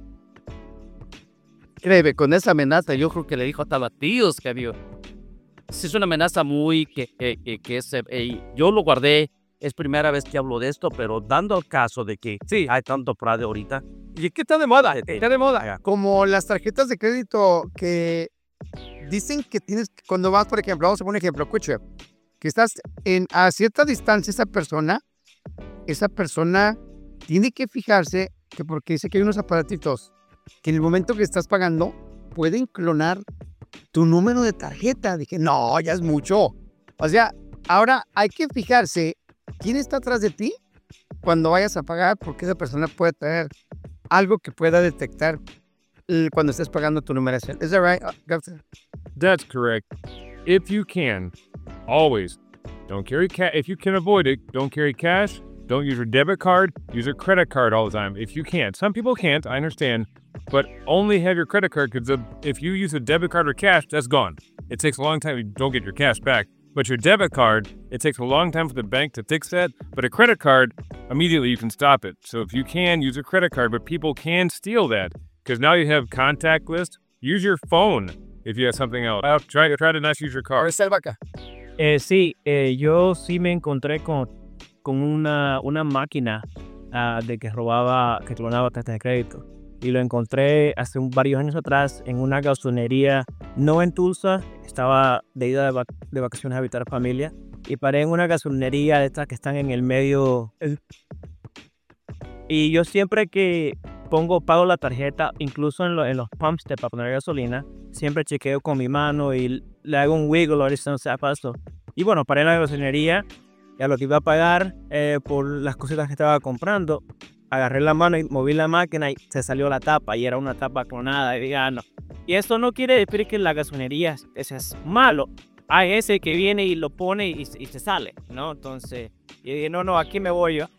Créeme, con esa amenaza, yo creo que le dijo hasta a los tíos que había. Sí, es una amenaza muy yo lo guardé. Es primera vez que hablo de esto, pero dando el caso de que sí, hay tanto fraude ahorita. ¿Y qué está de moda? Está de moda. Como las tarjetas de crédito que dicen que tienes, cuando vas, por ejemplo, vamos a poner un ejemplo, escuche, que estás a cierta distancia, esa persona tiene que fijarse que porque dice que hay unos aparatitos que en el momento que estás pagando pueden clonar tu número de tarjeta. Dije, no, ya es mucho. O sea, ahora hay que fijarse quién está atrás de ti cuando vayas a pagar, porque esa persona puede traer algo que pueda detectar cuando estés pagando tu numeración. Is that right, Garza? That's correct. If you can, always don't carry cash. If you can avoid it, don't carry cash. Don't use your debit card. Use your credit card all the time if you can. Some people can't, I understand, but only have your credit card because if you use a debit card or cash, that's gone. It takes a long time. You don't get your cash back. But your debit card, it takes a long time for the bank to fix that. But a credit card, immediately you can stop it. So if you can, use a credit card, but people can steal that because now you have contact list. Use your phone if you have something else. Try to not use your card. Marcel Vaca. Sí, yo sí me encontré con una máquina de que clonaba tarjetas de crédito. Y lo encontré hace varios años atrás en una gasolinería, no en Tulsa, estaba de ida de vacaciones a visitar familia. Y paré en una gasolinería de estas que están en el medio. Y yo siempre que pago la tarjeta, incluso en los pumps para poner gasolina, siempre chequeo con mi mano y le hago un wiggle, a ver si no se paso. Y bueno, paré en la gasolinería y a lo que iba a pagar por las cositas que estaba comprando, agarré la mano y moví la máquina y se salió la tapa y era una tapa clonada. Y dije, no. Y eso no quiere decir que la gasolinería es malo. Hay ese que viene y lo pone y se sale, ¿no? Entonces, yo dije, no, aquí me voy yo.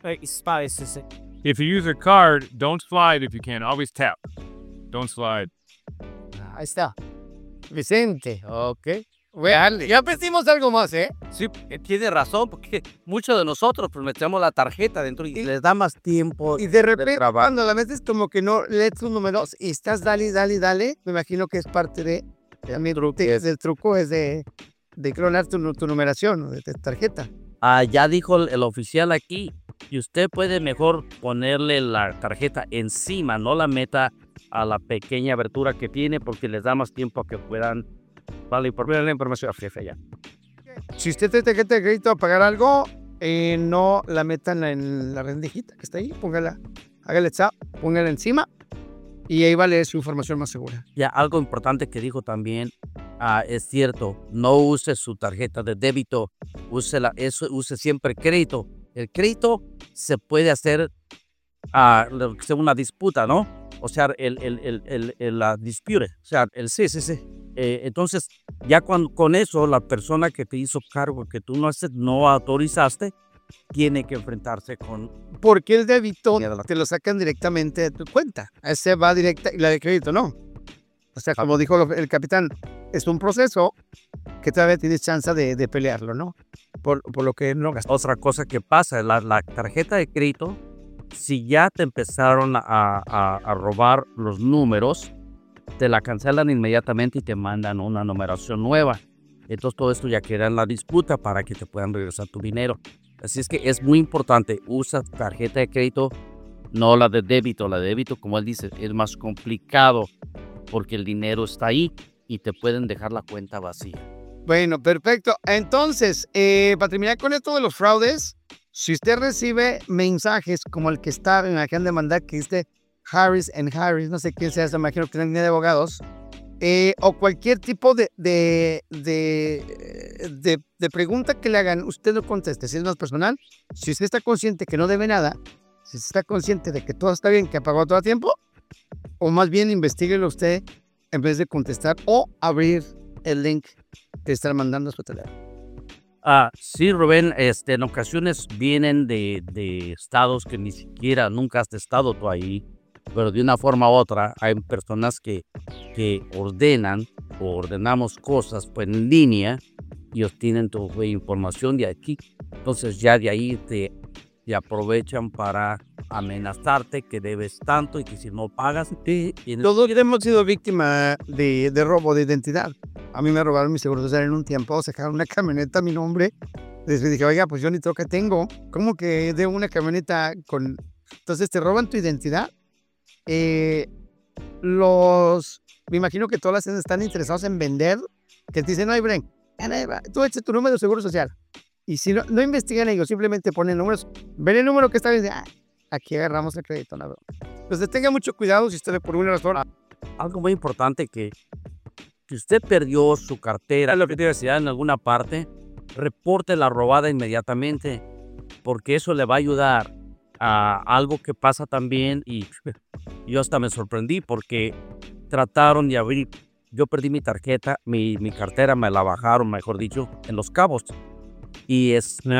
If you use a card, don't slide if you can. Always tap. Don't slide. Ahí está. Vicente, ok. Bueno, ya aprendimos algo más, ¿eh? Sí, tiene razón, porque muchos de nosotros pues metemos la tarjeta dentro y les da más tiempo. Y de repente, trabajo. cuando la metes como que no lees tus números y estás dale, me imagino que es parte del truco es de clonar tu numeración de tarjeta. Ya dijo el oficial aquí, y usted puede mejor ponerle la tarjeta encima, no la meta a la pequeña abertura que tiene, porque les da más tiempo a que puedan. Vale, por ver la información al jefe ya. Si usted tiene tarjeta de crédito a pagar algo, no la metan en la rendijita que está ahí, póngala, hágale zap, póngala encima y ahí va a leer su información más segura. Ya, algo importante que dijo también, es cierto, no use su tarjeta de débito, use siempre crédito. El crédito se puede hacer una disputa, ¿no? O sea, la dispute, o sea, sí. Entonces, ya con eso, la persona que te hizo cargo que tú no autorizaste, tiene que enfrentarse con... Porque el débito te lo sacan directamente de tu cuenta. Ese va directa y la de crédito no. O sea, como dijo el capitán, es un proceso que todavía tienes chance de pelearlo, ¿no? Por lo que no gastas. Otra cosa que pasa, la tarjeta de crédito, si ya te empezaron a robar los números, te la cancelan inmediatamente y te mandan una numeración nueva. Entonces todo esto ya queda en la disputa para que te puedan regresar tu dinero. Así es que es muy importante, usa tarjeta de crédito, no la de débito. La de débito, como él dice, es más complicado porque el dinero está ahí y te pueden dejar la cuenta vacía. Bueno, perfecto. Entonces, para terminar con esto de los fraudes, si usted recibe mensajes como el que me acaban de mandar, que dice Harris & Harris, no sé quién sea, me imagino que tienen de abogados, o cualquier tipo de pregunta que le hagan, usted no conteste. Si es más personal, si usted está consciente que no debe nada, si usted está consciente de que todo está bien, que ha pagado todo a tiempo, o más bien investíguelo usted en vez de contestar o abrir el link que están mandando a su teléfono. Sí, Rubén, en ocasiones vienen de estados que ni siquiera nunca has estado tú ahí, pero de una forma u otra hay personas que ordenan o ordenamos cosas pues, en línea y obtienen tu información de aquí. Entonces ya de ahí te aprovechan para amenazarte que debes tanto y que si no pagas... Todos hemos sido víctimas de robo de identidad. A mí me robaron mi seguro social en un tiempo, sacaron una camioneta a mi nombre. Después dije, oiga, pues yo ni troca tengo. ¿Cómo que de una camioneta con...? Entonces te roban tu identidad. Me imagino que todas las tiendas están interesados en vender, que te dicen, no, Bren, tú echa tu número de seguro social. Y si no investigan ellos, simplemente ponen números, ven el número que está bien, aquí agarramos el crédito, ¿no? Entonces tenga mucho cuidado si usted por una razón... Algo muy importante que usted perdió su cartera, la universidad en alguna parte, reporte la robada inmediatamente, porque eso le va a ayudar a algo que pasa también y yo hasta me sorprendí porque trataron de abrir. Yo perdí mi tarjeta, mi cartera me la bajaron, mejor dicho, en Los Cabos. Y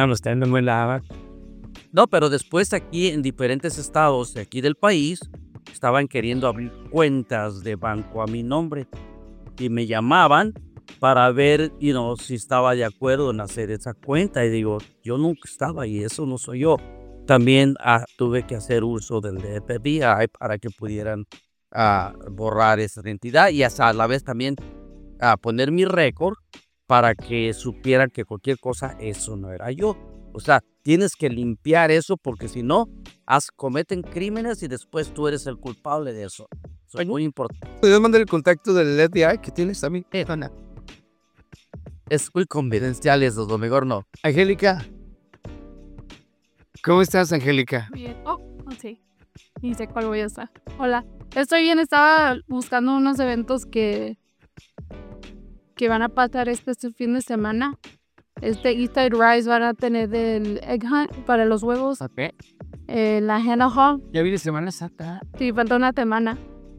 no, pero después aquí en diferentes estados de aquí del país estaban queriendo abrir cuentas de banco a mi nombre y me llamaban para ver, si estaba de acuerdo en hacer esa cuenta. Y digo, yo nunca estaba y eso no soy yo. También tuve que hacer uso del FBI para que pudieran borrar esa identidad y hasta a la vez también poner mi récord para que supieran que cualquier cosa, eso no era yo. O sea, tienes que limpiar eso porque si no, cometen crímenes y después tú eres el culpable de eso. Eso es muy importante. ¿Puedes mandar el contacto del FBI que tienes también? No. Es muy confidencial eso, lo mejor no. Angélica. ¿Cómo estás, Angélica? Bien. Sí. Ni sé cuál voy a estar. Hola. Estoy bien. Estaba buscando unos eventos que van a pasar este fin de semana. Eastside Rise van a tener el Egg Hunt para los huevos. Ok. La Hannah Hall. Ya vi de Semana Santa. Sí, falta una semana.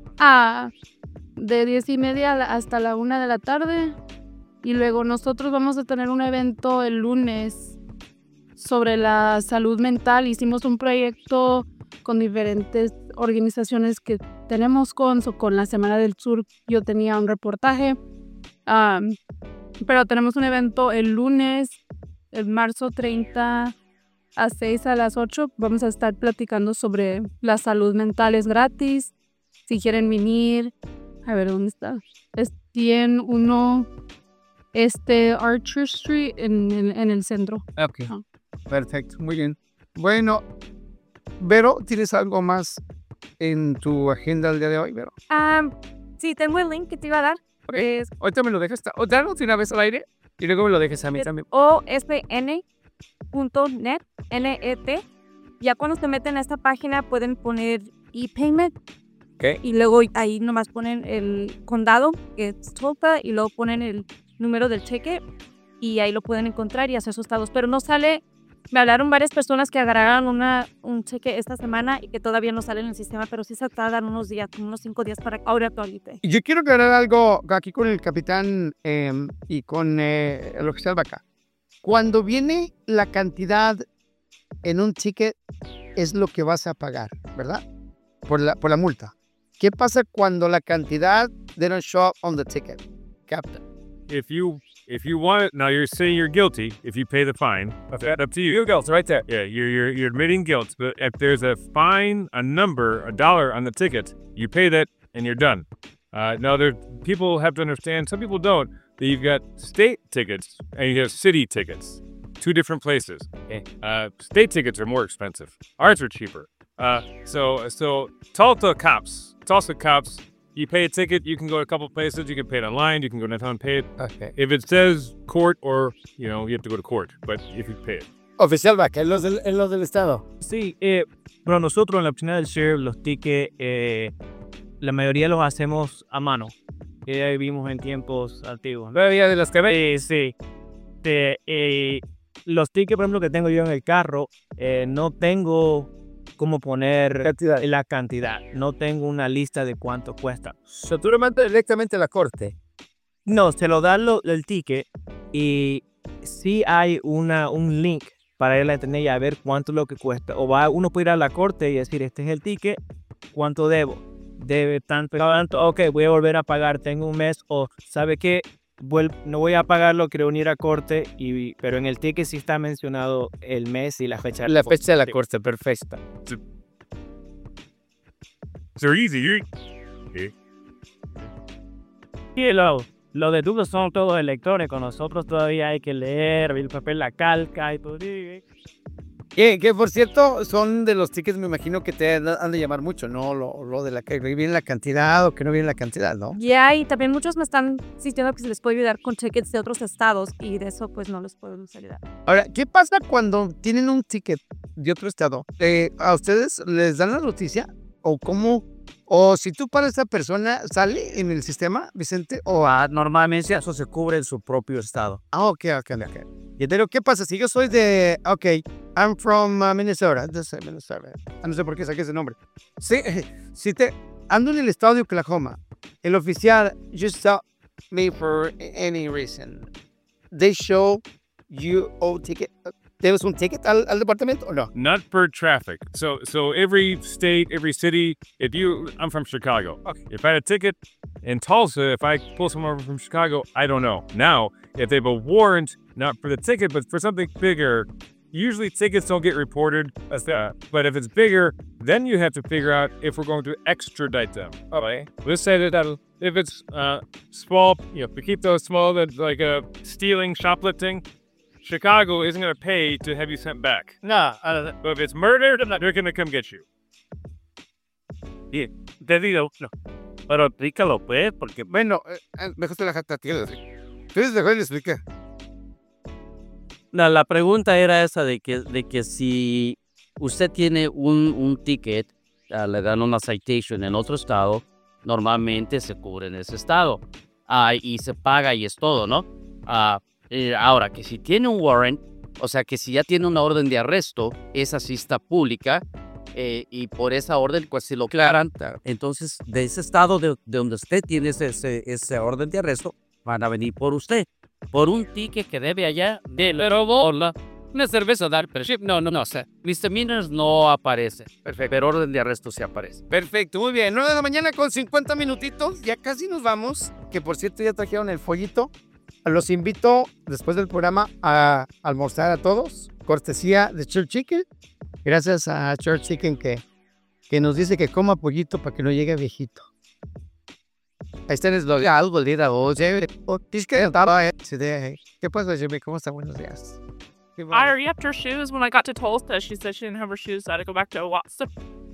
De 10:30 hasta la 1 de la tarde. Y luego nosotros vamos a tener un evento el lunes sobre la salud mental. Hicimos un proyecto con diferentes organizaciones que tenemos con la Semana del Sur. Yo tenía un reportaje. Pero tenemos un evento el lunes, el marzo 30 a 6 a las 8. Vamos a estar platicando sobre la salud mental. Es gratis. Si quieren venir. A ver, ¿dónde está? Es 101 Archer Street en el centro. Ok. Perfecto. Muy bien. Bueno, Vero, ¿tienes algo más en tu agenda el día de hoy, Vero? Sí, tengo el link que te iba a dar. Ahorita me lo dejas. Danos una vez al aire y luego me lo dejes a mí también. osn.net, net. Ya cuando se meten a esta página pueden poner e-payment. Okay. Y luego ahí nomás ponen el condado, que es Tulsa, y luego ponen el número del cheque y ahí lo pueden encontrar y hacer sus pagos. Pero no sale. Me hablaron varias personas que agarraron un cheque esta semana y que todavía no sale en el sistema, pero sí se tardan unos días, como unos 5 días para ahora actualizar. Yo quiero aclarar algo aquí con el capitán y con el oficial Vaca. Cuando viene la cantidad en un ticket, es lo que vas a pagar, ¿verdad? Por la multa. ¿Qué pasa cuando la cantidad they don't show up on the ticket, Captain? If you want it, now you're saying you're guilty if you pay the fine. That's up to you. Your guilt right there. Yeah, you're admitting guilt. But if there's a fine, a number, $1 on the ticket, you pay that and you're done. Now, people have to understand, some people don't, that you've got state tickets and you have city tickets. 2 different places. Okay. State tickets are more expensive. Ours are cheaper. So Tulsa cops, you pay a ticket, you can go to a couple places, you can pay it online, you can go downtown and pay it. Okay. If it says court or, you have to go to court, but if you pay it. Oficial Vaca, en los del estado. Sí, pero nosotros en la oficina del sheriff, los tickets, la mayoría los hacemos a mano. Ya vivimos en tiempos antiguos. ¿Todavía de los que ven? Sí. Los tickets, por ejemplo, que tengo yo en el carro, no tengo cómo poner la cantidad. No tengo una lista de cuánto cuesta. So, ¿tú lo mandas directamente a la corte? No, se lo da el ticket y sí hay un link para ir a internet y a ver cuánto es lo que cuesta. Uno puede ir a la corte y decir, este es el ticket, ¿cuánto debo? Debe tanto, ok, voy a volver a pagar, tengo un mes, o ¿sabe qué? No voy a pagarlo, quiero unir a corte, pero en el ticket sí está mencionado el mes y la fecha. La fecha de la corte, perfecta. So easy. Y los deductos son todos electrónicos, nosotros todavía hay que leer, el papel, la calca y todo. Que por cierto, son de los tickets, me imagino que te han de llamar mucho, ¿no? Lo de la que viene la cantidad o que no viene la cantidad, ¿no? Ya, y también muchos me están insistiendo que se les puede ayudar con tickets de otros estados y de eso pues no les podemos ayudar. Ahora, ¿qué pasa cuando tienen un ticket de otro estado? ¿A ustedes les dan la noticia? ¿O cómo? ¿O si tú para esa persona sale en el sistema, Vicente? ¿O Normalmente eso se cubre en su propio estado. ok. Y pero, ¿qué pasa? Si yo soy de... Ok, I'm from Minnesota. No sé por qué saqué ese nombre. Sí, ando en el estado de Oklahoma. El oficial just stopped me for any reason. They show you owe ticket. ¿Debes un ticket al departamento o no? Not for traffic. So every state, every city, I'm from Chicago. Okay. If I had a ticket in Tulsa, if I pull someone over from Chicago, I don't know. Now, if they have a warrant, not for the ticket, but for something bigger, usually tickets don't get reported. But if it's bigger, then you have to figure out if we're going to extradite them. Okay. Let's say that if it's small, we keep those small, that's like stealing, shoplifting. Chicago isn't going to pay to have you sent back. No, But if it's murder, they're going to come get you. Bien, te digo, no. Pero explícalo, pues, porque Bueno, mejor te la jacta, tío. Entonces, mejor le expliqué. la pregunta era esa de que si usted tiene un ticket, le dan una citation en otro estado, normalmente se cubre en ese estado y se paga y es todo, ¿no? Ahora, que si tiene un warrant, o sea, que si ya tiene una orden de arresto, esa sí está pública y por esa orden, pues si lo aclaran, entonces de ese estado de donde usted tiene ese orden de arresto, van a venir por usted. Por un ticket que debe allá, le robó una cerveza dar, pero no, o sea, misdemeanors no aparece. Perfecto. Pero orden de arresto sí aparece. Perfecto, muy bien. 9 de la mañana con 50 minutitos. Ya casi nos vamos. Que por cierto, ya trajeron el follito. Los invito después del programa a almorzar a todos. Cortesía de Church Chicken. Gracias a Church Chicken que nos dice que coma pollito para que no llegue viejito. Ahí está el eslogan. Algo el día de hoy. ¿Qué pasa, Jimmy? ¿Cómo está? Buenos días. I already upped her shoes when I got to Tulsa. She said she didn't have her shoes, so I had to go back to Watson.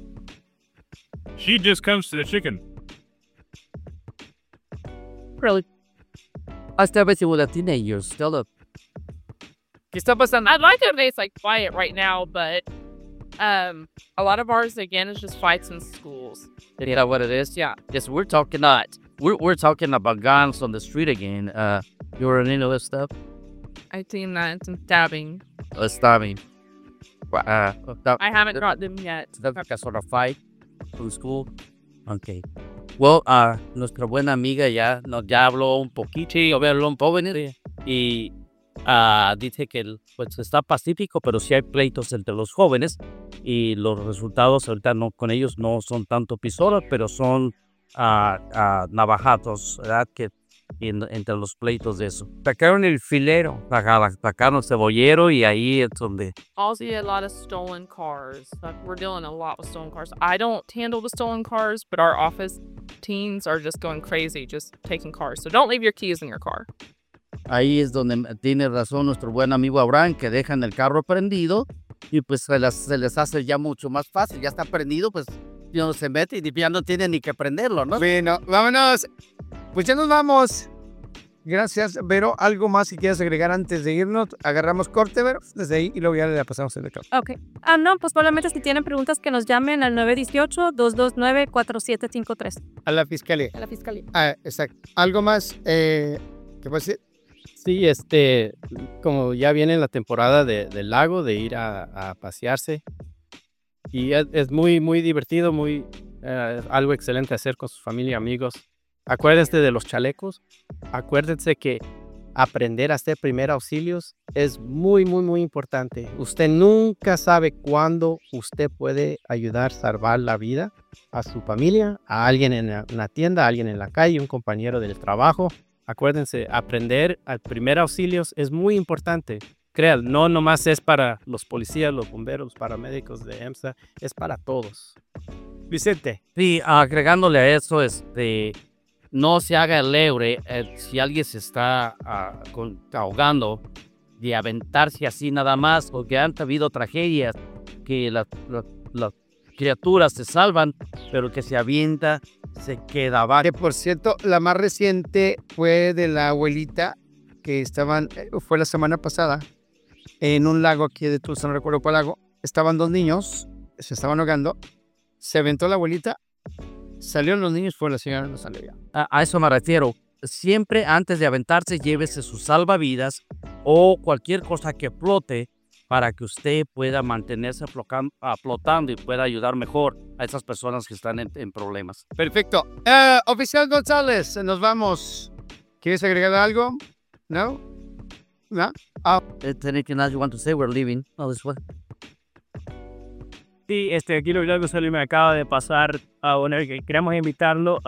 She just comes to the chicken. Really? Hasta veces with a teenager, still up. ¿Qué está pasando? I'd like to say it's like quiet right now, but a lot of ours again is just fights in schools. You know what it is? Yeah. Yes, we're talking about guns on the street again. You're into this stuff? I've seen that and stabbing. Stabbing. I haven't got them yet. That's a sort of fight from school. Okay. Well, nuestra buena amiga ya habló un poquito, habló un poco y dice que pues está pacífico, pero sí hay pleitos entre los jóvenes y los resultados ahorita no, con ellos no son tanto pistolas, pero son navajazos, ¿verdad? Que entre los pleitos de eso. Sacaron el filero, sacaron el cebollero y ahí es donde... Also, a lot of stolen cars. Like, we're dealing a lot with stolen cars. I don't handle the stolen cars, but our office teens are just going crazy, just taking cars. So don't leave your keys in your car. Ahí es donde tiene razón nuestro buen amigo Abraham, que dejan el carro prendido y pues se les hace ya mucho más fácil. Ya está prendido, pues no se mete y ya no tiene ni que prenderlo, ¿no? Bueno, vámonos. Pues ya nos vamos. Gracias, Vero. ¿Algo más si quieres agregar antes de irnos? Agarramos corte, Vero, desde ahí y luego ya le pasamos el recado. Ok. No, pues probablemente si tienen preguntas que nos llamen al 918-229-4753. A la fiscalía. A la fiscalía. Exacto. ¿Algo más que puede decir? Sí, como ya viene la temporada del lago, de ir a pasearse. Y es muy, muy divertido, algo excelente hacer con su familia y amigos. Acuérdense de los chalecos. Acuérdense que aprender a hacer primeros auxilios es muy, muy, muy importante. Usted nunca sabe cuándo usted puede ayudar a salvar la vida a su familia, a alguien en una tienda, a alguien en la calle, un compañero del trabajo. Acuérdense, aprender a primeros auxilios es muy importante. Créanlo, no nomás es para los policías, los bomberos, los paramédicos de EMSA, es para todos. Vicente. Sí, agregándole a eso, no se haga el lebre si alguien se está ahogando de aventarse así nada más, porque han habido tragedias que las criaturas se salvan, pero que se avienta, se queda abajo. Que por cierto, la más reciente fue de la abuelita que fue la semana pasada en un lago aquí de Tulsa, no recuerdo cuál lago. Estaban dos niños, se estaban ahogando, se aventó la abuelita. Salieron los niños, fue la señora, no salió ya. A eso me refiero. Siempre antes de aventarse, llévese sus salvavidas o cualquier cosa que flote para que usted pueda mantenerse flotando y pueda ayudar mejor a esas personas que están en problemas. Perfecto. Oficial González, nos vamos. ¿Quieres agregar algo? ¿No? ¿No? Anything else you want to say? We're leaving. Oh, this way. Sí, aquí lo que solo me acaba de pasar que queremos invitarlo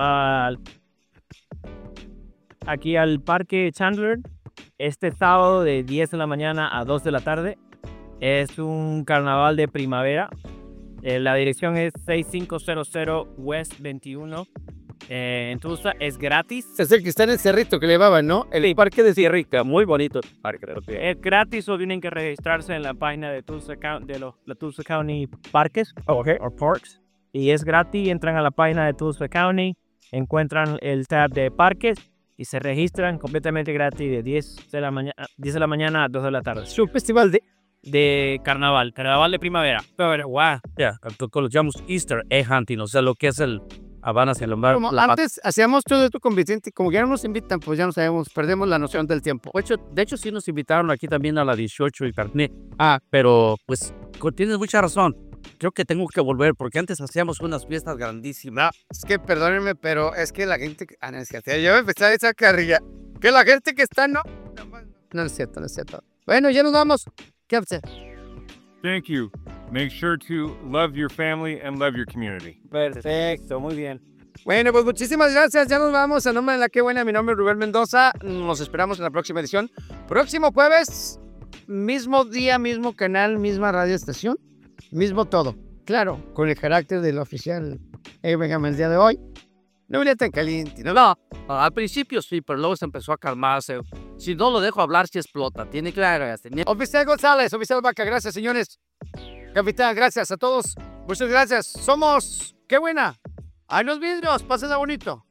aquí al Parque Chandler este sábado de 10 de la mañana a 2 de la tarde. Es un carnaval de primavera. La dirección es 6500 West 21 en Tulsa. Es gratis. Es el que está en el cerrito que llevaban, ¿no? El parque de Sierrica, muy bonito parque. Es gratis o tienen que registrarse en la página de Tulsa County, la Tulsa County Parques o Parks. Y es gratis, entran a la página de Tulsa County, encuentran el tab de parques y se registran completamente gratis de 10 de la mañana a 2 de la tarde. Es un festival de carnaval de primavera. Pero, wow, lo llamamos Easter egg hunting, o sea, lo que es el Habana Celomar. Como antes hacíamos todo esto con Vicente, como ya no nos invitan, pues ya no sabemos, perdemos la noción del tiempo. De hecho, sí nos invitaron aquí también a la 18 y carnet. Pero pues tienes mucha razón. Creo que tengo que volver porque antes hacíamos unas fiestas grandísimas. Es que perdónenme, pero es que la gente... no es cierto. Yo me empecé a esa carrilla. Que la gente que está, no es cierto, no es cierto. Bueno, ya nos vamos. ¿Qué hace? Thank you. Make sure to love your family and love your community. Perfecto, muy bien. Bueno, pues muchísimas gracias. Ya nos vamos. A nombre de La Qué Buena, mi nombre es Rubén Mendoza. Nos esperamos en la próxima edición. Próximo jueves, mismo día, mismo canal, misma radio estación, mismo todo. Claro, con el carácter del oficial Abraham el día de hoy. No venía tan caliente, ¿no? No, al principio sí, pero luego se empezó a calmarse. Si no lo dejo hablar, sí explota. Tiene que... Oficial González, oficial Vaca, gracias, señores. Capitán, gracias a todos. Muchas gracias. Somos Qué Buena. Ay, los vidrios, pásenla bonito.